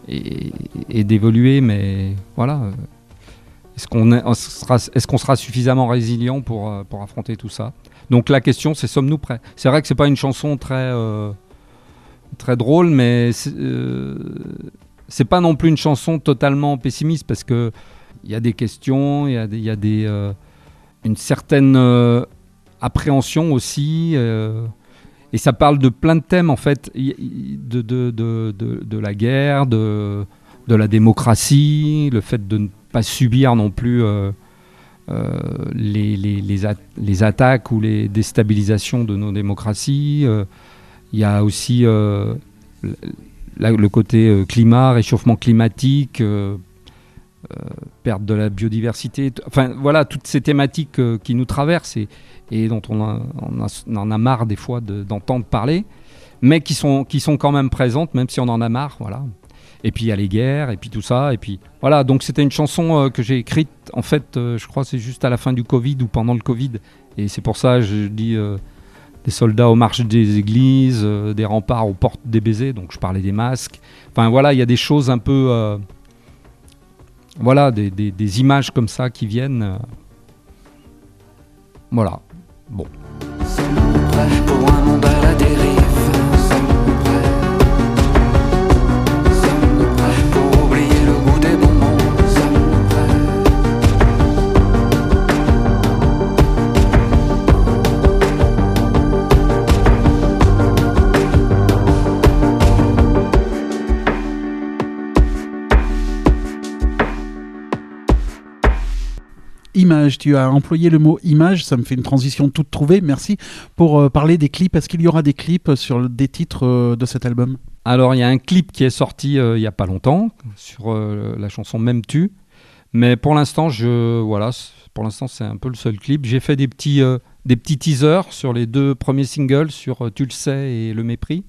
et, et d'évoluer, mais voilà. Est-ce qu'on, est, sera, est-ce qu'on sera suffisamment résilient pour, pour affronter tout ça ? Donc la question, c'est sommes-nous prêts ? C'est vrai que c'est pas une chanson très, euh, très drôle, mais c'est, euh, c'est pas non plus une chanson totalement pessimiste, parce que il y a des questions, il y a, des, y a des, euh, une certaine euh, appréhension aussi, euh, et ça parle de plein de thèmes en fait, de, de, de, de, de la guerre, de, de la démocratie, le fait de ne pas subir non plus euh, euh, les, les, les, a- les attaques ou les déstabilisations de nos démocraties. Il euh, y a aussi euh, le, le côté euh, climat, réchauffement climatique, euh, euh, perte de la biodiversité. T- enfin voilà, toutes ces thématiques euh, qui nous traversent et, et dont on, a, on, a, on en a marre des fois de, d'entendre parler, mais qui sont, qui sont quand même présentes, même si on en a marre, voilà. Et puis il y a les guerres, et puis tout ça, et puis voilà. Donc c'était une chanson euh, que j'ai écrite, en fait, euh, je crois que c'est juste à la fin du Covid ou pendant le Covid, et c'est pour ça que je dis euh, des soldats aux marches des églises, euh, des remparts aux portes des baisers, donc je parlais des masques. Enfin voilà, il y a des choses un peu, euh, voilà, des, des, des images comme ça qui viennent. Euh, voilà, bon. Prêt pour un monde à la dérive. Sommes-nous prêts? Sommes-nous prêts pour oublier le goût des bonbons? Sommes-nous prêts? Image, tu as employé le mot image, ça me fait une transition toute trouvée, merci. Pour euh, parler des clips, est-ce qu'il y aura des clips sur le- des titres euh, de cet album ? Alors, il y a un clip qui est sorti euh, il n'y a pas longtemps sur euh, la chanson M'aimes-tu. Mais pour l'instant, je, voilà, c- pour l'instant, c'est un peu le seul clip. J'ai fait des petits, euh, des petits teasers sur les deux premiers singles, sur euh, Tu le sais et Le mépris.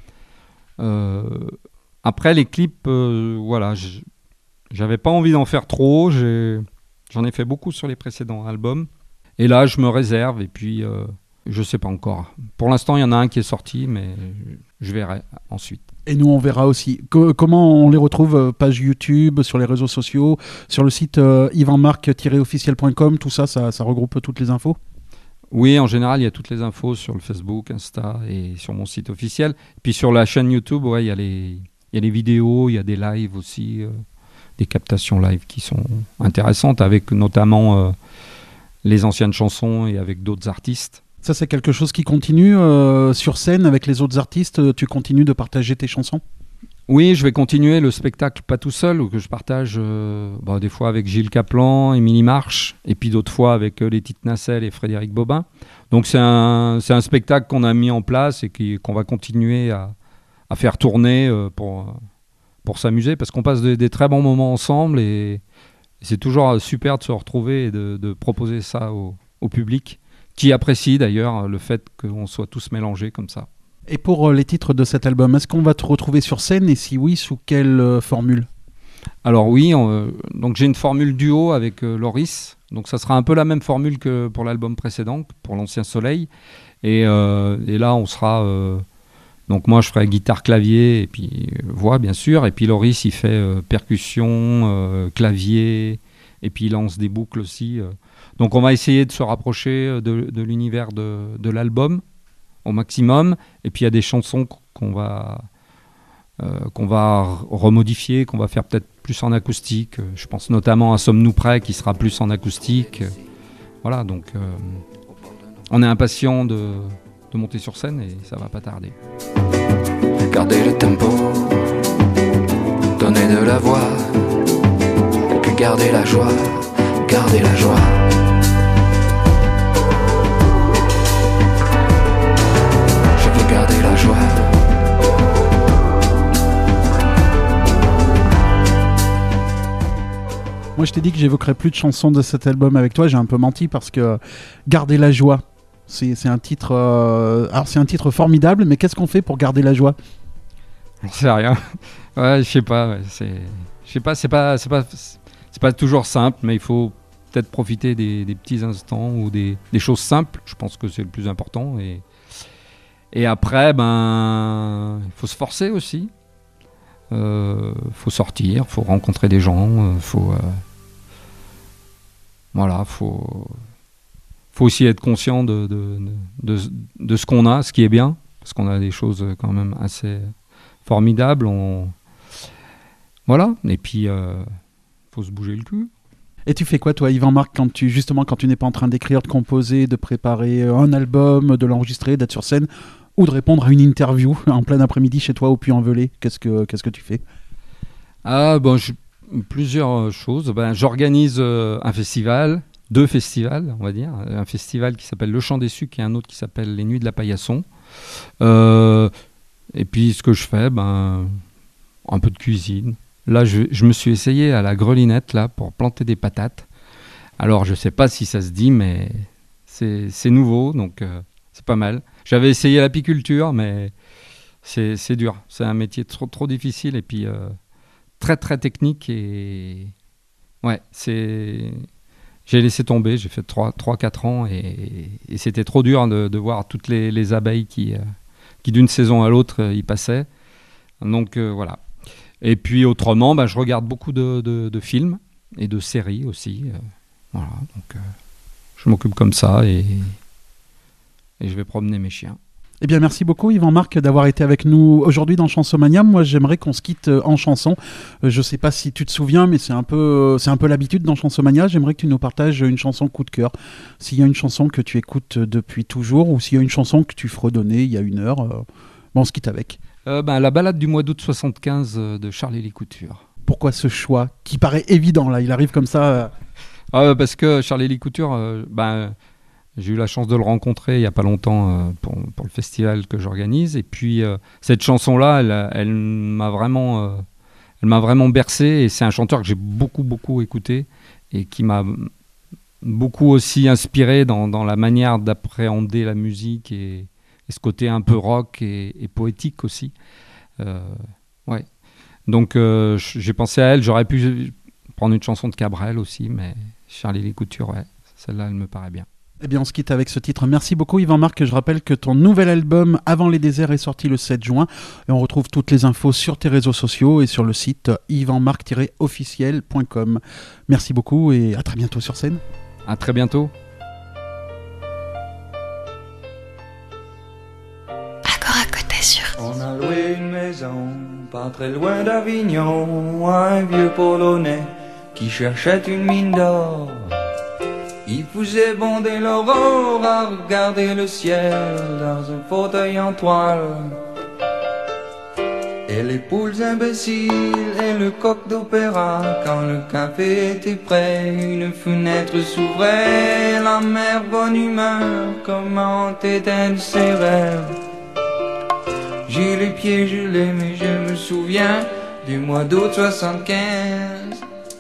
Euh, après, les clips, euh, voilà, j- j'avais pas envie d'en faire trop. J'ai, j'en ai fait beaucoup sur les précédents albums. Et là, je me réserve et puis euh, je sais pas encore. Pour l'instant, il y en a un qui est sorti, mais je verrai ensuite. Et nous, on verra aussi. Co- comment on les retrouve, euh, page YouTube, sur les réseaux sociaux, sur le site euh, yvanmarc tiret officiel point com, tout ça, ça, ça regroupe toutes les infos ? Oui, en général, il y a toutes les infos sur le Facebook, Insta et sur mon site officiel. Puis sur la chaîne YouTube, ouais, il y a les, il y a les vidéos, il y a des lives aussi, euh, des captations live qui sont intéressantes, avec notamment euh, les anciennes chansons et avec d'autres artistes. Ça, c'est quelque chose qui continue euh, sur scène avec les autres artistes. euh, Tu continues de partager tes chansons ? Oui, je vais continuer le spectacle Pas tout seul, où que je partage euh, bah, des fois avec Gilles Caplan, Émilie Marche, et puis d'autres fois avec euh, Letty Nacelle et Frédéric Bobin. Donc c'est un, c'est un spectacle qu'on a mis en place et qui, qu'on va continuer à, à faire tourner euh, pour, pour s'amuser, parce qu'on passe des, des très bons moments ensemble, et, et c'est toujours euh, super de se retrouver et de, de proposer ça au, au public, qui apprécie d'ailleurs le fait qu'on soit tous mélangés comme ça. Et pour euh, les titres de cet album, est-ce qu'on va te retrouver sur scène et si oui, sous quelle euh, formule ? Alors oui, on, euh, donc j'ai une formule duo avec euh, Loris, donc ça sera un peu la même formule que pour l'album précédent, pour l'Ancien Soleil, et, euh, et là on sera, euh, donc moi je ferai guitare, clavier et puis euh, voix bien sûr, et puis Loris il fait euh, percussion, euh, clavier, et puis il lance des boucles aussi, euh. Donc on va essayer de se rapprocher de, de l'univers de, de l'album au maximum, et puis il y a des chansons qu'on va... Euh, qu'on va remodifier, qu'on va faire peut-être plus en acoustique. Euh, je pense notamment à Sommes-nous prêts, qui sera plus en acoustique. Euh, voilà, donc euh, on est impatient de, de monter sur scène et ça va pas tarder. Gardez le tempo, donnez de la voix, et puis gardez la joie, gardez la joie. Je veux garder la joie. Moi, je t'ai dit que j'évoquerais plus de chansons de cet album avec toi. J'ai un peu menti parce que Garder la joie, c'est, c'est un titre. euh, Alors, c'est un titre formidable, mais qu'est-ce qu'on fait pour garder la joie ? J'en sais rien. Ouais, je sais pas. Ouais, c'est, je sais pas. C'est pas, c'est pas, c'est pas toujours simple, mais il faut peut-être profiter des, des petits instants ou des, des choses simples. Je pense que c'est le plus important. Et et après, ben, il faut se forcer aussi. Euh, faut sortir, faut rencontrer des gens, euh, faut euh, voilà, faut faut aussi être conscient de de, de, de, de ce qu'on a, ce qui est bien, parce qu'on a des choses quand même assez formidables. On... Voilà, et puis euh, faut se bouger le cul. Et tu fais quoi, toi, Yvan Marc, quand tu, justement, quand tu n'es pas en train d'écrire, de composer, de préparer un album, de l'enregistrer, d'être sur scène, ou de répondre à une interview en plein après-midi chez toi au Puy-en-Velay? Qu'est-ce que, qu'est-ce que tu fais? Ah, bon, je... plusieurs choses. Ben, j'organise euh, un festival, deux festivals, on va dire. Un festival qui s'appelle Le Chant des Sucs et un autre qui s'appelle Les Nuits de la Paillasson. Euh, et puis, ce que je fais, ben, un peu de cuisine. Là, je, je me suis essayé à la grelinette là, pour planter des patates. Alors, je ne sais pas si ça se dit, mais c'est, c'est nouveau, donc euh, c'est pas mal. J'avais essayé l'apiculture, mais c'est, c'est dur. C'est un métier trop, trop difficile et puis euh, très, très technique. Et ouais, c'est... j'ai laissé tomber. J'ai fait trois quatre ans et, et c'était trop dur de, de voir toutes les, les abeilles qui, euh, qui, d'une saison à l'autre, euh, y passaient. Donc, euh, voilà. Et puis autrement, bah, je regarde beaucoup de, de, de films et de séries aussi. Euh, voilà, donc euh, je m'occupe comme ça et, et je vais promener mes chiens. Eh bien, merci beaucoup, Yvan Marc, d'avoir été avec nous aujourd'hui dans Chansomania. Moi, j'aimerais qu'on se quitte en chanson. Euh, je ne sais pas si tu te souviens, mais c'est un peu, c'est un peu l'habitude dans Chansomania. J'aimerais que tu nous partages une chanson coup de cœur. S'il y a une chanson que tu écoutes depuis toujours ou s'il y a une chanson que tu fredonnais il y a une heure, euh, bon, on se quitte avec. Euh, ben, la balade du mois d'août soixante-quinze euh, de Charles-Élie Couture. Pourquoi ce choix qui paraît évident là? Il arrive comme ça. Euh... Ah, parce que Charles-Élie Couture, euh, ben, j'ai eu la chance de le rencontrer il n'y a pas longtemps euh, pour, pour le festival que j'organise. Et puis euh, cette chanson-là, elle, elle m'a vraiment, euh, elle m'a vraiment bercé. Et c'est un chanteur que j'ai beaucoup beaucoup écouté et qui m'a beaucoup aussi inspiré dans, dans la manière d'appréhender la musique et Et ce côté un peu rock et, et poétique aussi. Euh, ouais. Donc euh, j'ai pensé à elle. J'aurais pu prendre une chanson de Cabrel aussi, mais Charles-Élie Couture, ouais, celle-là, elle me paraît bien. Eh bien, on se quitte avec ce titre. Merci beaucoup, Yvan Marc. Je rappelle que ton nouvel album Avant les déserts est sorti le sept juin. Et on retrouve toutes les infos sur tes réseaux sociaux et sur le site yvan marc tiret officiel point com. Merci beaucoup et à très bientôt sur scène. À très bientôt. On a loué une maison, pas très loin d'Avignon, un vieux Polonais qui cherchait une mine d'or. Il faisait bonder l'aurore à regarder le ciel dans un fauteuil en toile. Et les poules imbéciles et le coq d'opéra, quand le café était prêt, une fenêtre s'ouvrait, la mère bonne humeur, comment éteindre ses rêves. J'ai les pieds gelés, mais je me souviens du mois d'août soixante-quinze.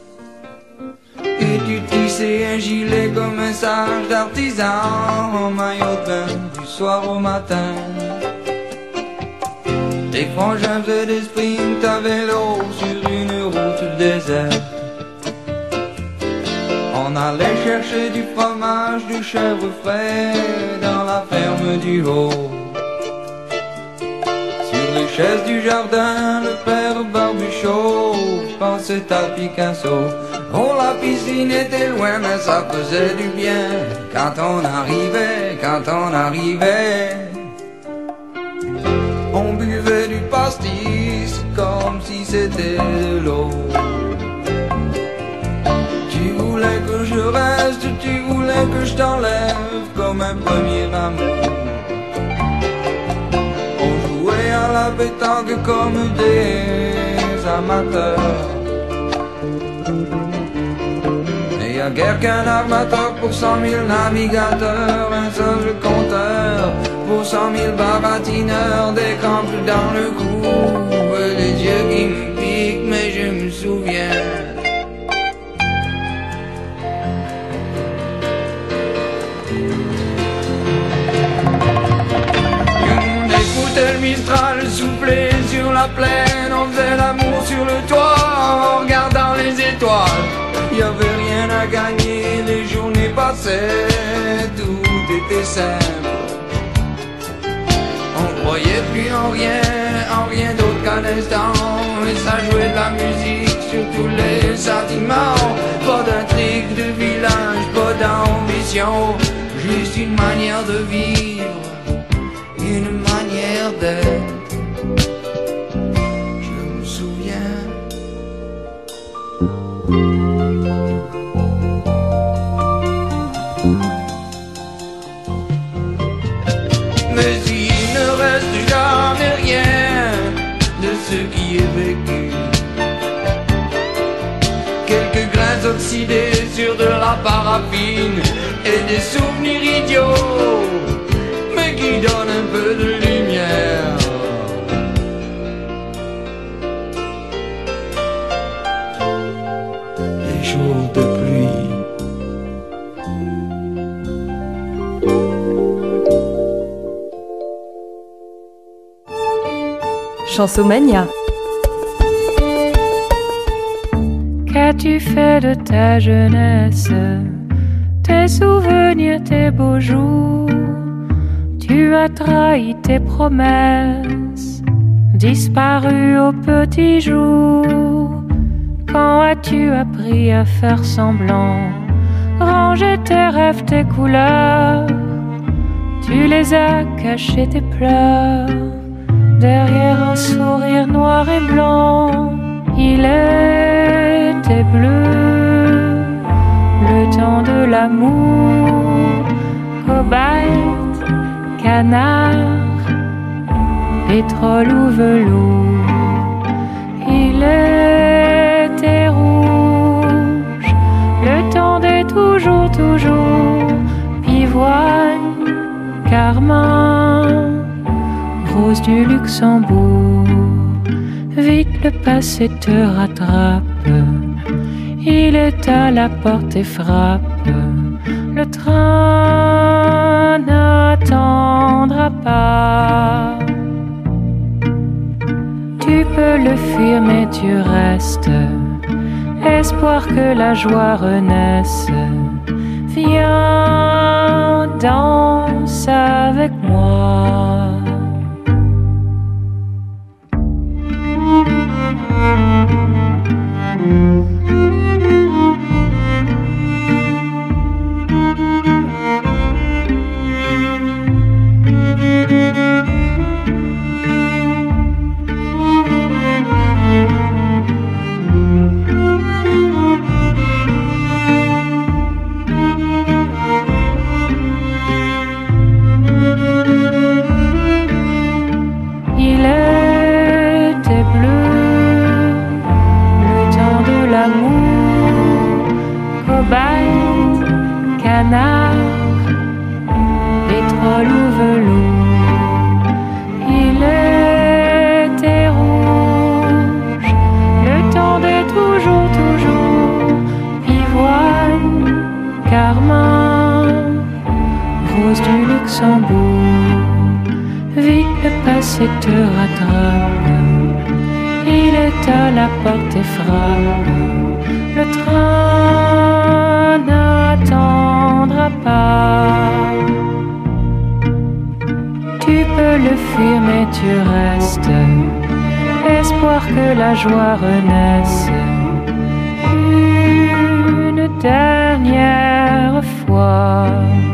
Et tu tissais un gilet comme un sage d'artisan, en maillot de bain du soir au matin. Tes frangins faisaient des sprints à vélo sur une route déserte. On allait chercher du fromage, du chèvre frais dans la ferme du Haut. Les chaises du jardin, le père Barbuchot pensait à Picasso. Oh, la piscine était loin, mais ça faisait du bien quand on arrivait, quand on arrivait. On buvait du pastis comme si c'était de l'eau. Tu voulais que je reste, tu voulais que je t'enlève comme un premier amour. À la pétanque comme des amateurs. Et y'a guère qu'un armateur pour cent mille navigateurs, un seul compteur pour cent mille baratineurs, des crampes dans le cou, et les yeux qui me piquent, mais je me souviens. Le Mistral soufflait sur la plaine, on faisait l'amour sur le toit en regardant les étoiles. Y avait rien à gagner, les journées passaient, tout était simple. On croyait plus en rien, en rien d'autre qu'à un instant, et ça jouait de la musique sur tous les sentiments. Pas d'intrigue de village, pas d'ambition, juste une manière de vivre, une manière d'être. Je me souviens. Mais il ne reste jamais rien de ce qui est vécu. Quelques grains oxydés sur de la paraffine et des souvenirs idiots, mais qui donnent un peu de lumière. Des jours de pluie. Chansomania. Qu'as-tu fait de ta jeunesse, tes souvenirs, tes beaux jours? Tu as trahi tes promesses, disparu au petit jour. Quand as-tu appris à faire semblant, ranger tes rêves, tes couleurs? Tu les as cachés, tes pleurs, derrière un sourire noir et blanc. Il était bleu, le temps de l'amour, cobalt, canard, pétrole ou velours. Il était rouge, le temps des toujours, toujours, pivoine, carmin, rose du Luxembourg. Vite le passé te rattrape, il est à la porte et frappe. Le train n'attendra pas. Tu peux le fuir mais tu restes, espoir que la joie renaisse. Viens, danse avec moi. Pétrole ou velours, il était rouge, le temps des toujours, toujours, pivoine, carmin, rose du Luxembourg. Vite le passé te rattrape, il est à la porte et frappe. Le train n'attendra pas. Tu peux le fuir mais tu restes, espoir que la joie renaisse. Une dernière fois.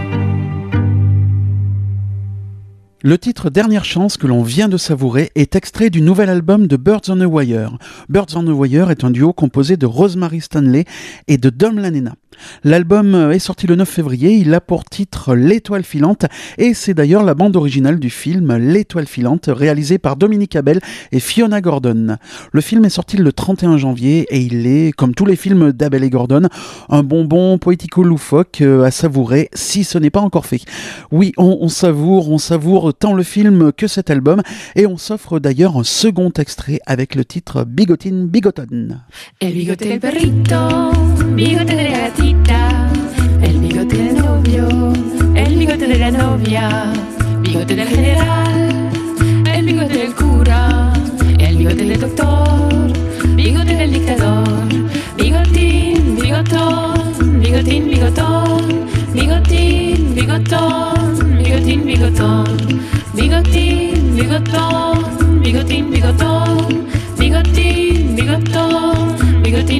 Le titre Dernière Chance que l'on vient de savourer est extrait du nouvel album de Birds on a Wire. Birds on a Wire est un duo composé de Rosemary Stanley et de Dom Lanena. L'album est sorti le neuf février, il a pour titre L'étoile filante et c'est d'ailleurs la bande originale du film L'étoile filante réalisé par Dominique Abel et Fiona Gordon. Le film est sorti le trente et un janvier et il est, comme tous les films d'Abel et Gordon, un bonbon poético-loufoque à savourer si ce n'est pas encore fait. Oui, on, on savoure, on savoure tant le film que cet album et on s'offre d'ailleurs un second extrait avec le titre Bigotin Bigoton. El bigote del perrito, bigote de la gatita, el bigote del novio, el bigote de la novia, bigote del general, el bigote del cura, el bigote del doctor, bigote del dictador, bigotín, bigotón, bigotín, bigotón, bigotín, bigotón, bigotín, bigotón, bigotín, bigotón, bigotín, bigotón.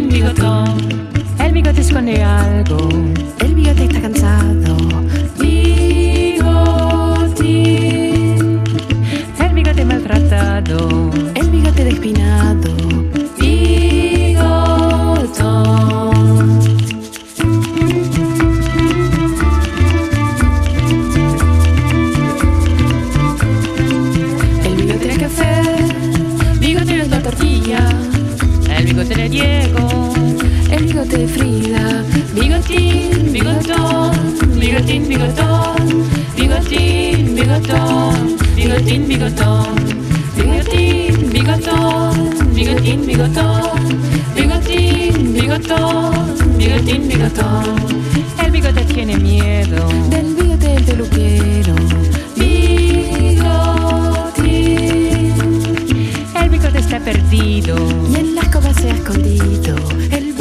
bigotón. El bigote esconde algo. El bigote está cansado. Bigotín. El bigote maltratado. El bigote despinado. Bigotón. El bigote de café. Bigote de la tortilla. El bigote de Diego. El bigote de Frida. Bigotín, bigotón. Bigotín, bigotón. Bigotín, bigotón. Bigotín, bigotón. Bigotín, bigotón. Bigotín, bigotón. Bigotín, bigotón. Bigotín, bigotón. El bigote tiene miedo del bigote del peluquero. Bigotín. El bigote está perdido y en la escoba se ha escondido. El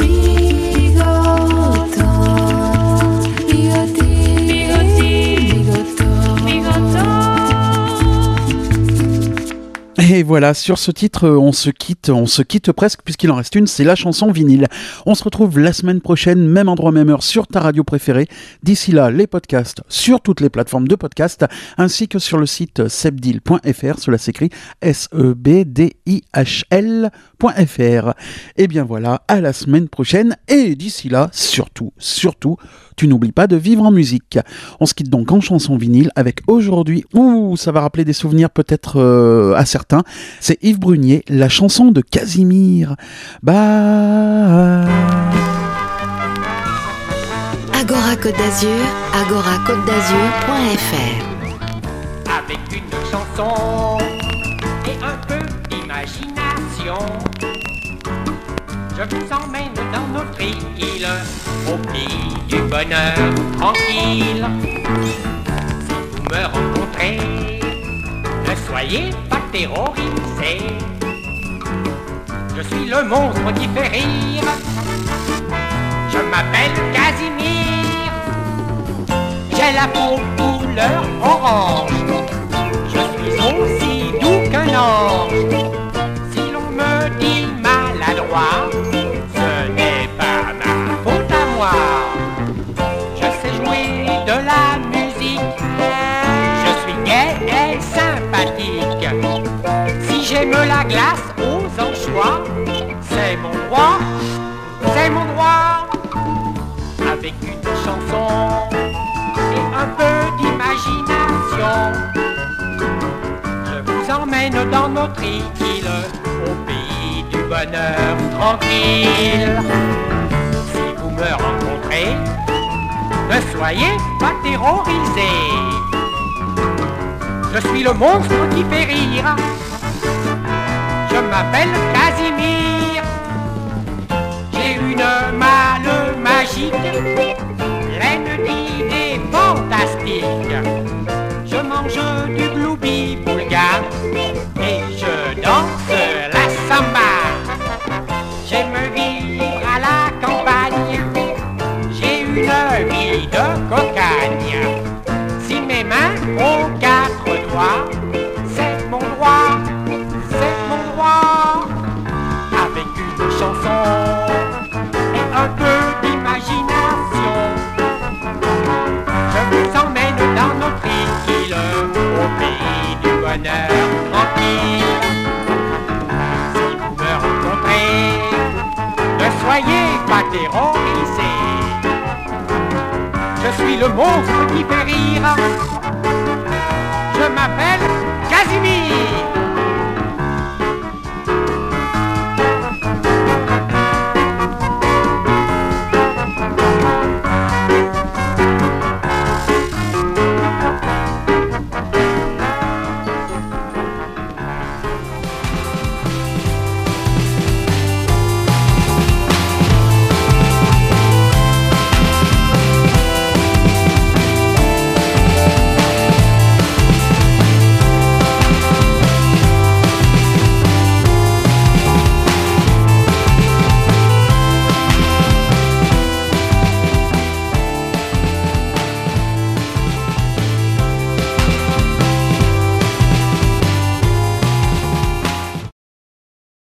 bigotón. Bigotín. Bigotín. Bigotón. Bigotón. Et voilà, sur ce titre, on se quitte, on se quitte presque puisqu'il en reste une, c'est la chanson vinyle. On se retrouve la semaine prochaine, même endroit, même heure, sur ta radio préférée. D'ici là, les podcasts sur toutes les plateformes de podcast, ainsi que sur le site sebdil point f r, cela s'écrit S E B D I H L point F R. Et bien voilà, à la semaine prochaine, et d'ici là, surtout, surtout, tu n'oublies pas de vivre en musique. On se quitte donc en chanson vinyle avec aujourd'hui, ouh, ça va rappeler des souvenirs peut-être euh, à certains, c'est Yves Brunier, la chanson de Casimir. Bah... Agora Côte d'Azur, agora côte d'azur point f r. Avec une chanson et un peu d'imagination, je vous emmène dans notre île, au pays du bonheur tranquille. Si vous me rencontrez, ne soyez pas terrorisés. Je suis le monstre qui fait rire. Je m'appelle Casimir. J'ai la peau couleur orange. Je suis aussi doux qu'un ange. Si l'on me dit maladroit, ce n'est pas ma faute à moi. Je sais jouer de la musique. Je suis gai et sympathique. Si j'aime la glace aux anchois, c'est mon droit, c'est mon droit. Avec une chanson et un peu d'imagination, je vous emmène dans notre île, au pays du bonheur tranquille. Si vous me rencontrez, ne soyez pas terrorisés. Je suis le monstre qui fait rire. Je m'appelle Casimir. J'ai une malle magique, pleine d'idées fantastiques. Je mange du gloubi boulga et je danse la samba. J'aime vivre à la campagne. J'ai une vie de cocagne. Si mes mains ont quatre doigts, c'est mon droit, c'est mon droit. Avec une chanson et un peu d'imagination, je vous emmène dans notre île, au pays du bonheur tranquille. Si vous me rencontrez, ne soyez pas terrorisés. Je suis le monstre qui fait rire. Je m'appelle